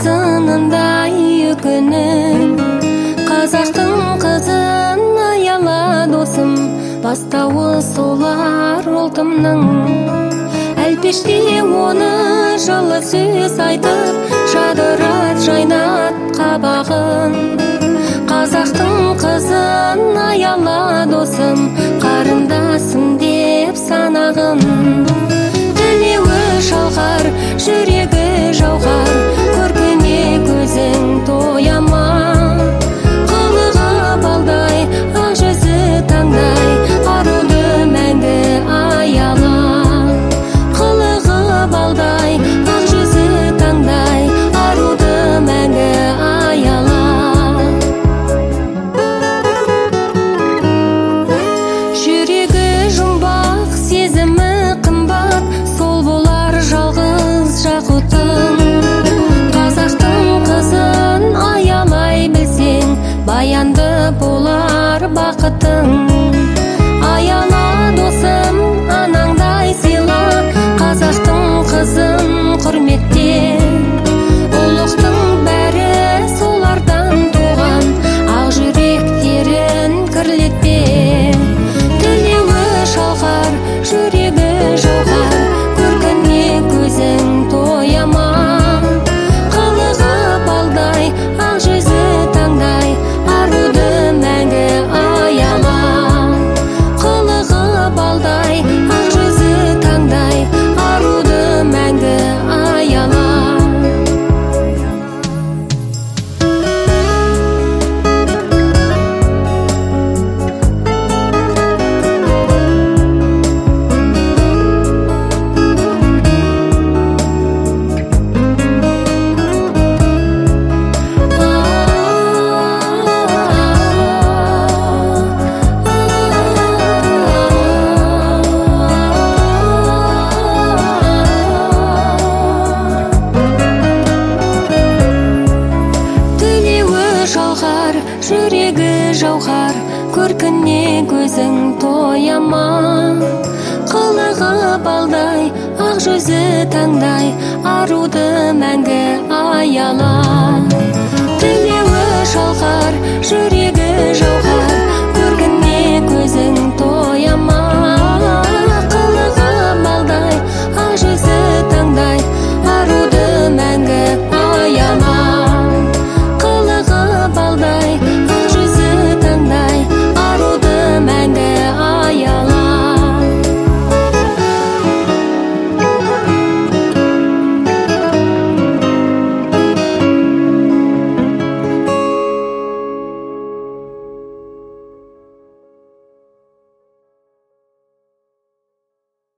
сынындай үкінің. Қазақтың қызын аяла досым, бастауы солар ұлтымның. Әлпеште оны жылы сөз айтып, жадырат жайнат қабағын. Қазақтың қызын аяла досым, қарындасым деп санағын. Тілеуі шалқар, жүрегі жауһар, көркіне көзің тояма. Қылығы балдай, ақ жүзі таңдай, аруды мәңгі аяла. Қылығы балдай, ақ жүзі таңдай, аруды мәңгі аяла. Жүрегі жұмбақ, сезімі қымбат, сол болар жалғыз жақұтың. Қазақтың қызын аялай білсең, баянды болар бақытың. Аяла досым, анаңдай сыйла, қазақтың қызын құрметте. Ұлықтың бәрі солардан туған, ақ жүректерін кірлетпе. Тілеуі шалқар, жүрегі жауһар, көркіне көзің тояма. Қылығы балдай, ақ жүзі таңдай, аруды мәңгі аяла. Қылығы балдай, ақ жүзі таңдай, аруды мәңгі аяла. Тілеуі шалқар, жүрегі жауһар, көркіне көзің тояма. Қылығы балдай, ақ жүзі таңдай, аруды мәңгі аяла. Тілеуі шалқар, жүрегі жауһар,